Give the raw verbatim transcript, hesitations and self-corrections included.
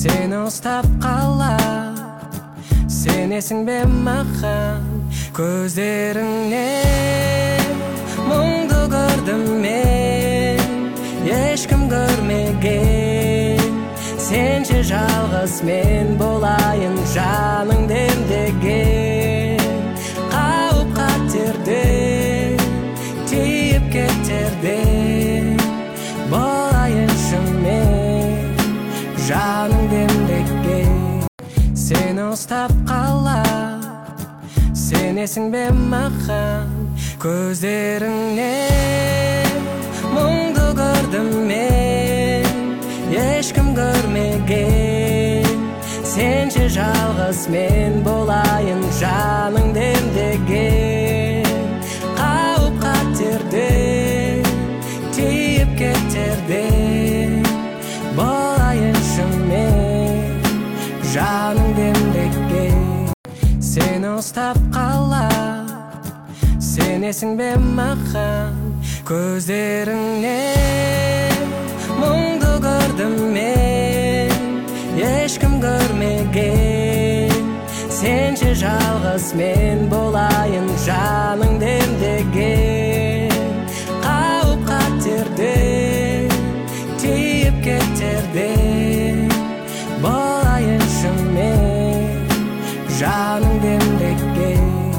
Seni ұстап қалар, сенесің бе маған? Көздеріңнен мұңды көрдім мен, ешкім көрмеген. Сенше жалғыз мен болайын, жаның демдеген. Қауіп қатерден тиіп кетерден болайыншы мен, жаның демдеген. Сені ұстап қалар, сенесің бе маған? Көздеріңнен мұңды көрдім мен, ешкім көрмеген. Сенше жалғыз мен болайын, жаның демдеген. Қауіп қатерден тиіп кетерден болайыншы мен, жаның демдеген. Сені ұстап қалар, сенесің бе маған? Көздеріңнен мұңды көрдім мен, ешкім көрмеген. Сенше жалғыз мен болайын, жаның демдеген. Қауіп қатерден